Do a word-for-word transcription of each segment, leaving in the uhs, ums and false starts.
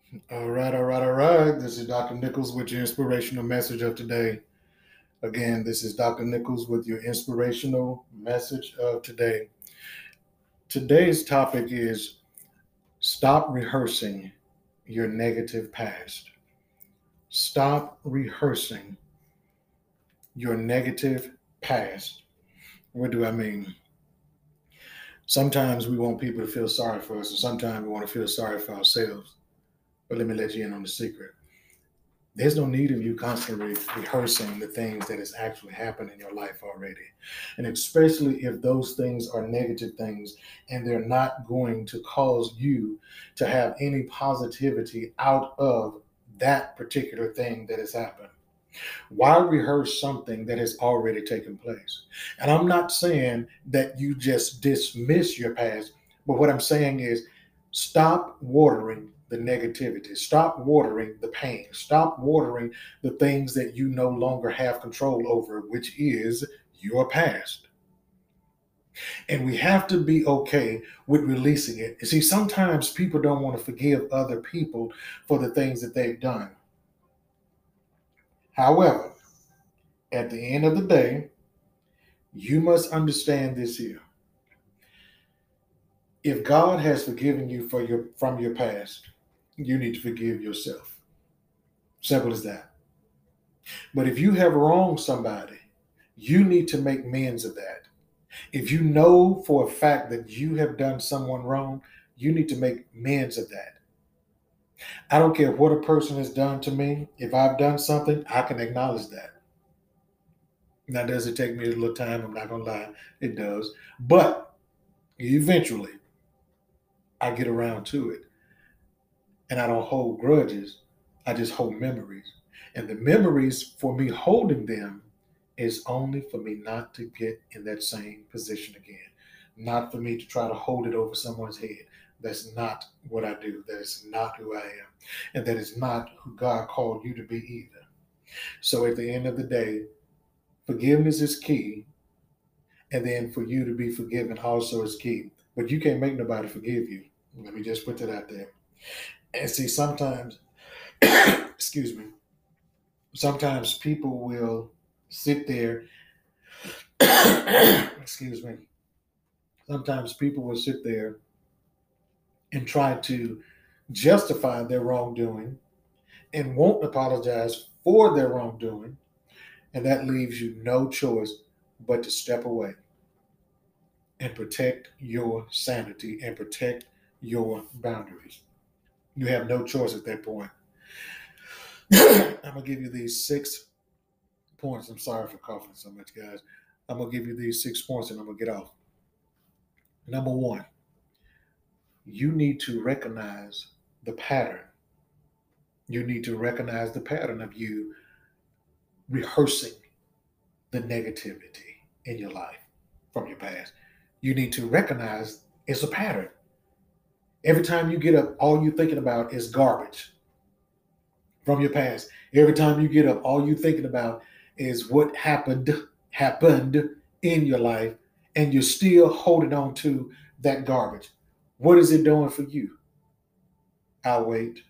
All right, all right, all right. This is Doctor Nichols with your inspirational message of today. Again, this is Doctor Nichols with your inspirational message of today. Today's topic is stop rehearsing your negative past. Stop rehearsing your negative past. What do I mean? Sometimes we want people to feel sorry for us, and sometimes we want to feel sorry for ourselves. But let me let you in on the secret. There's no need of you constantly rehearsing the things that has actually happened in your life already. And especially if those things are negative things and they're not going to cause you to have any positivity out of that particular thing that has happened. Why rehearse something that has already taken place? And I'm not saying that you just dismiss your past, but what I'm saying is stop watering the negativity, stop watering the pain, stop watering the things that you no longer have control over, which is your past. And we have to be okay with releasing it. You see, sometimes people don't want to forgive other people for the things that they've done. However, at the end of the day, you must understand this here. If God has forgiven you for your from your past, you need to forgive yourself. Simple as that. But if you have wronged somebody, you need to make amends of that. If you know for a fact that you have done someone wrong, you need to make amends of that. I don't care what a person has done to me. If I've done something, I can acknowledge that. Now, does it take me a little time? I'm not going to lie. It does. But eventually, I get around to it. And I don't hold grudges. I just hold memories. And the memories for me holding them is only for me not to get in that same position again, not for me to try to hold it over someone's head. That's not what I do. That is not who I am. And that is not who God called you to be either. So at the end of the day, forgiveness is key. And then for you to be forgiven also is key. But you can't make nobody forgive you. Let me just put that out there. And see, sometimes, excuse me, sometimes people will sit there, excuse me, sometimes people will sit there and try to justify their wrongdoing and won't apologize for their wrongdoing. And that leaves you no choice but to step away and protect your sanity and protect your boundaries. You have no choice at that point. I'm going to give you these six points. I'm sorry for coughing so much, guys. I'm going to give you these six points and I'm going to get off. Number one, you need to recognize the pattern. You need to recognize the pattern of you rehearsing the negativity in your life from your past. You need to recognize it's a pattern. Every time you get up, all you're thinking about is garbage from your past. Every time you get up, all you're thinking about is what happened happened in your life, and you're still holding on to that garbage. What is it doing for you? I'll wait.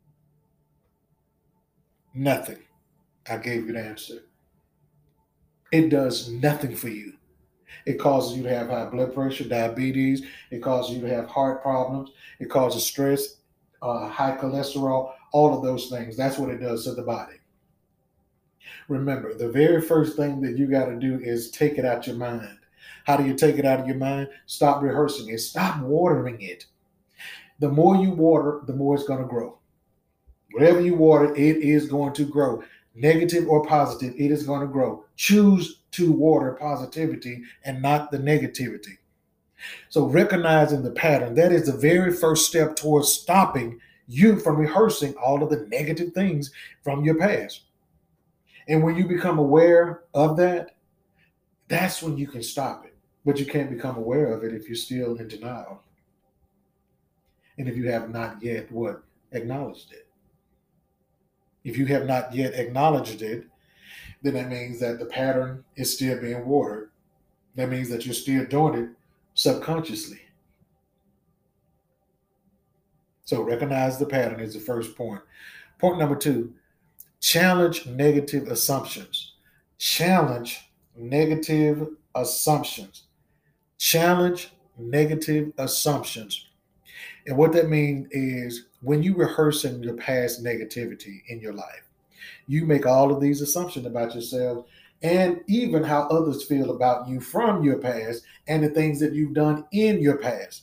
Nothing. I gave you the answer. It does nothing for you. It causes you to have high blood pressure, diabetes. It causes you to have heart problems. It causes stress, uh, high cholesterol, all of those things. That's what it does to the body. Remember, the very first thing that you got to do is take it out your mind. How do you take it out of your mind? Stop rehearsing it. Stop watering it. The more you water, the more it's going to grow. Whatever you water, it is going to grow. Negative or positive, it is going to grow. Choose to water positivity and not the negativity. So, recognizing the pattern, that is the very first step towards stopping you from rehearsing all of the negative things from your past. And when you become aware of that, that's when you can stop it. But you can't become aware of it if you're still in denial and if you have not yet what? Acknowledged it. If you have not yet acknowledged it, then that means that the pattern is still being watered. That means that you're still doing it subconsciously. So recognize the pattern is the first point. Point number two, challenge negative assumptions. Challenge negative assumptions. Challenge negative assumptions. And what that means is when you rehearsing your past negativity in your life, you make all of these assumptions about yourself and even how others feel about you from your past and the things that you've done in your past.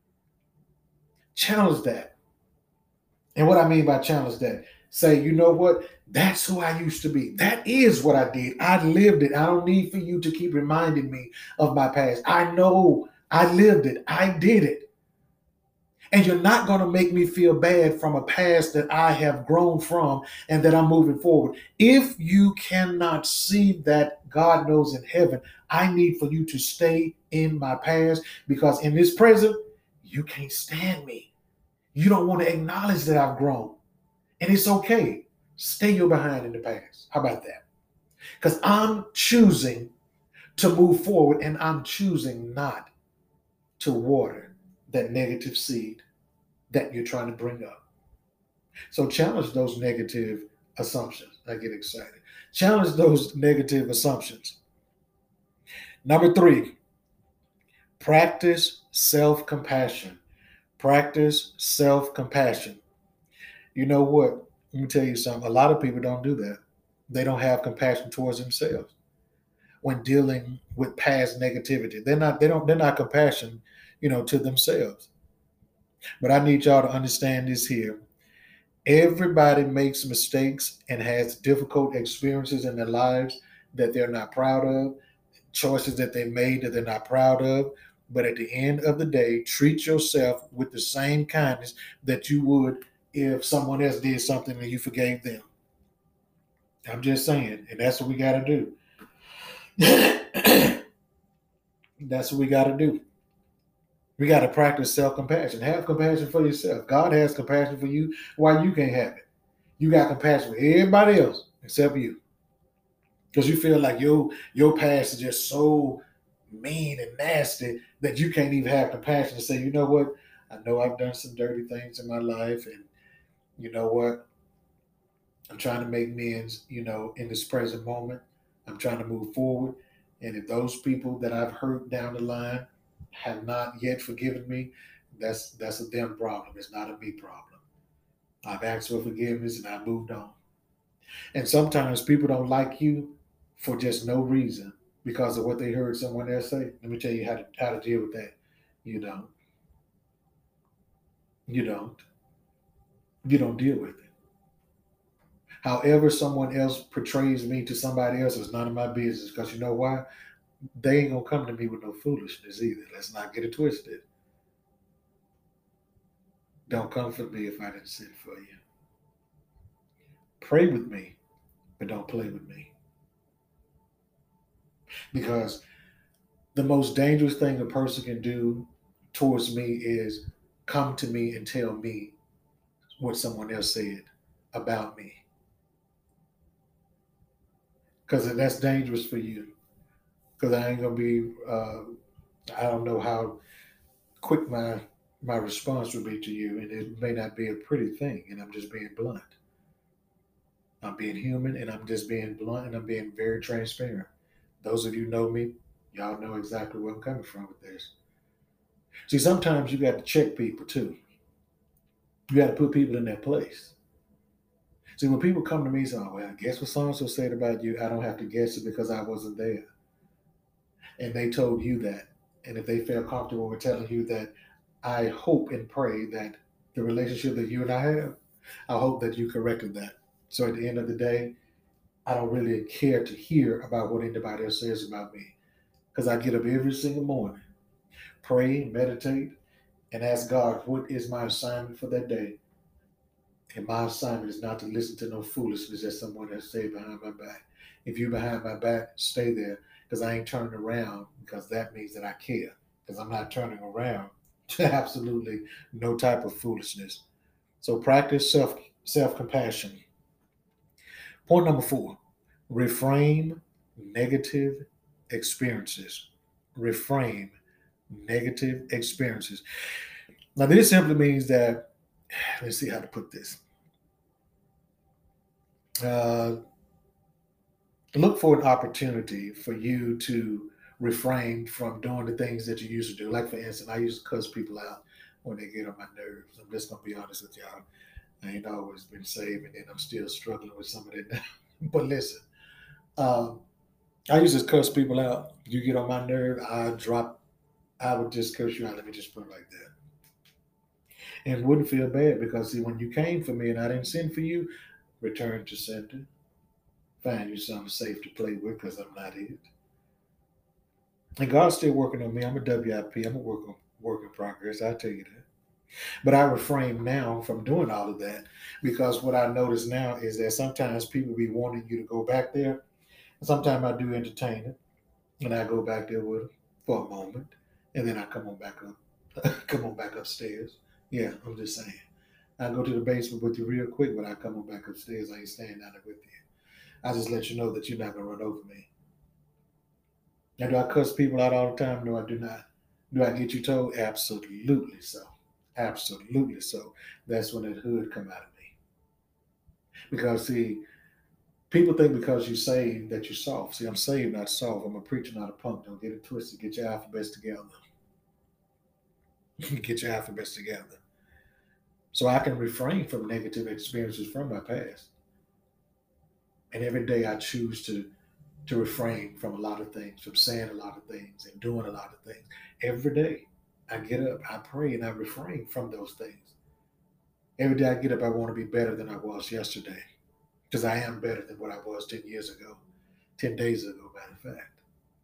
Challenge that. And what I mean by challenge that, say, you know what? That's who I used to be. That is what I did. I lived it. I don't need for you to keep reminding me of my past. I know I lived it. I did it. And you're not going to make me feel bad from a past that I have grown from and that I'm moving forward. If you cannot see that, God knows in heaven, I need for you to stay in my past, because in this present, you can't stand me. You don't want to acknowledge that I've grown. And it's okay. Stay your behind in the past. How about that? Because I'm choosing to move forward, and I'm choosing not to water that negative seed that you're trying to bring up. So challenge those negative assumptions. I get excited. Challenge those negative assumptions. Number three, practice self-compassion. Practice self-compassion. You know what? Let me tell you something. A lot of people don't do that. They don't have compassion towards themselves when dealing with past negativity. They're not, they don't, they're not compassion, you know, to themselves. But I need y'all to understand this here. Everybody makes mistakes and has difficult experiences in their lives that they're not proud of, choices that they made that they're not proud of. But at the end of the day, treat yourself with the same kindness that you would if someone else did something and you forgave them. I'm just saying, and that's what we got to do. That's what we got to do. We got to practice self-compassion. Have compassion for yourself. God has compassion for you. Why you can't have it? You got compassion for everybody else except you, because you feel like your your past is just so mean and nasty that you can't even have compassion to say, you know what? I know I've done some dirty things in my life, and you know what? I'm trying to make amends, you know, in this present moment. I'm trying to move forward. And if those people that I've hurt down the line have not yet forgiven me, that's that's a them problem. It's not a me problem. I've asked for forgiveness and I moved on. And sometimes people don't like you for just no reason because of what they heard someone else say. Let me tell you how to how to deal with that. You don't. You don't. You don't deal with it. However, someone else portrays me to somebody else is none of my business. Because you know why? They ain't gonna come to me with no foolishness either. Let's not get it twisted. Don't come for me if I didn't send for you. Pray with me, but don't play with me. Because the most dangerous thing a person can do towards me is come to me and tell me what someone else said about me. Because that's dangerous for you. Because I ain't gonna be. Uh, I don't know how quick my my response would be to you, and it may not be a pretty thing. And I'm just being blunt. I'm being human, and I'm just being blunt, and I'm being very transparent. Those of you know me, y'all know exactly where I'm coming from with this. See, sometimes you got to check people too. You got to put people in their place. See, when people come to me and say, oh, well, guess what so and so said about you? I don't have to guess it because I wasn't there. And they told you that. And if they felt comfortable with telling you that, I hope and pray that the relationship that you and I have, I hope that you corrected that. So at the end of the day, I don't really care to hear about what anybody else says about me. Because I get up every single morning, pray, meditate, and ask God, what is my assignment for that day? And my assignment is not to listen to no foolishness that someone has said behind my back. If you're behind my back, stay there, because I ain't turning around, because that means that I care. Because I'm not turning around to absolutely no type of foolishness. So practice self self compassion. Point number four: reframe negative experiences. Reframe negative experiences. Now, this simply means that let's see how to put this. Uh, look for an opportunity for you to refrain from doing the things that you used to do. Like, for instance, I used to cuss people out when they get on my nerves. I'm just going to be honest with y'all. I ain't always been saved, and then I'm still struggling with some of that now. But listen, um, I used to cuss people out. You get on my nerve, I drop, I would just curse you out. Let me just put it like that. And wouldn't feel bad because, see, when you came for me and I didn't send for you, return to center. Find you something safe to play with because I'm not it. And God's still working on me. I'm a W I P. I'm a work, work in progress. I tell you that. But I refrain now from doing all of that because what I notice now is that sometimes people be wanting you to go back there. And sometimes I do entertain it, and I go back there with them for a moment, and then I come on back up, come on back upstairs. Yeah, I'm just saying. I go to the basement with you real quick, but I come on back upstairs. I ain't staying down there with you. I just let you know that you're not gonna run over me. Now, do I cuss people out all the time? No, I do not. Do I get you told? Absolutely so. Absolutely so. That's when that hood come out of me. Because see, people think because you saved that you're soft. See, I'm saved, not soft. I'm a preacher, not a punk. Don't get it twisted. Get your alphabets together. Get your alphabets together. So I can refrain from negative experiences from my past. And every day I choose to to refrain from a lot of things, from saying a lot of things and doing a lot of things. Every day I get up, I pray, and I refrain from those things. Every day I get up, I want to be better than I was yesterday because I am better than what I was ten years ago, ten days ago, matter of fact.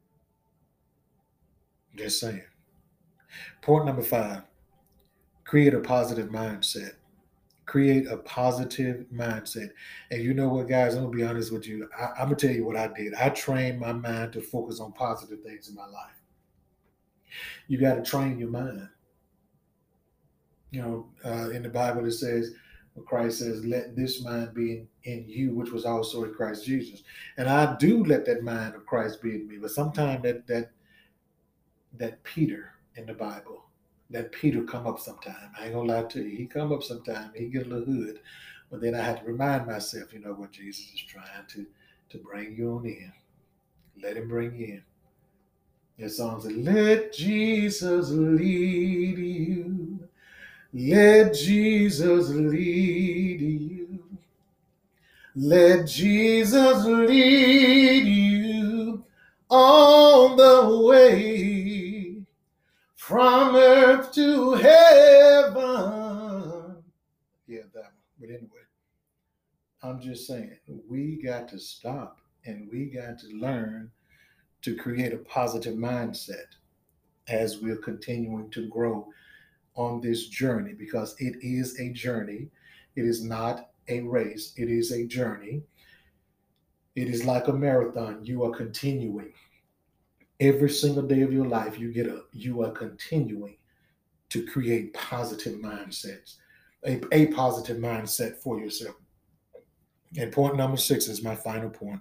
Just saying. Point number five, create a positive mindset. Create a positive mindset. And you know what, guys, I'm going to be honest with you. I, I'm going to tell you what I did. I trained my mind to focus on positive things in my life. You got to train your mind. You know, uh, in the Bible it says, well, Christ says, "Let this mind be in, in you, which was also in Christ Jesus." And I do let that mind of Christ be in me. But sometimes that that that Peter in the Bible, that Peter come up sometime. I ain't gonna lie to you. He come up sometime. He get a little hood. But then I had to remind myself, you know what, Jesus is trying to to bring you on in. Let him bring you in. That song says, "Let Jesus lead you. Let Jesus lead you. Let Jesus lead you on the way from earth to heaven." Yeah, that one. But anyway, I'm just saying, we got to stop and we got to learn to create a positive mindset as we're continuing to grow on this journey because it is a journey. It is not a race, it is a journey. It is like a marathon. You are continuing. Every single day of your life, you get up, you are continuing to create positive mindsets, a, a positive mindset for yourself. And point number six is my final point.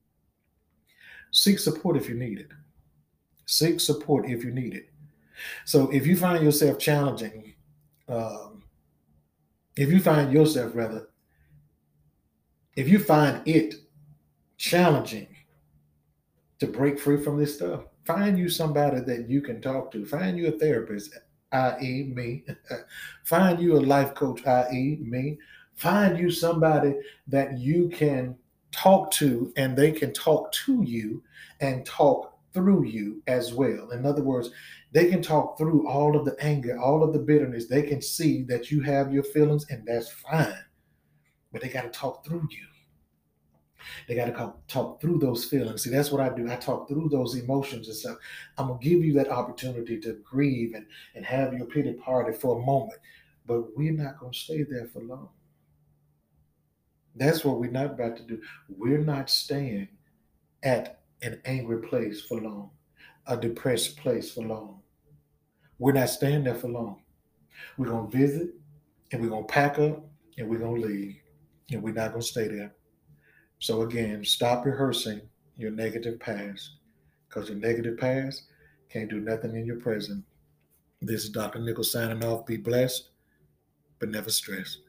Seek support if you need it. Seek support if you need it. So if you find yourself challenging, um, if you find yourself rather, if you find it challenging to break free from this stuff, find you somebody that you can talk to. Find you a therapist, that is me. Find you a life coach, that is me. Find you somebody that you can talk to and they can talk to you and talk through you as well. In other words, they can talk through all of the anger, all of the bitterness. They can see that you have your feelings and that's fine, but they got to talk through you. They got to talk through those feelings. See, that's what I do. I talk through those emotions and stuff. I'm going to give you that opportunity to grieve and, and have your pity party for a moment. But we're not going to stay there for long. That's what we're not about to do. We're not staying at an angry place for long, a depressed place for long. We're not staying there for long. We're going to visit and we're going to pack up and we're going to leave. And we're not going to stay there. So again, stop rehearsing your negative past because your negative past can't do nothing in your present. This is Doctor Nichols signing off. Be blessed. but never stress.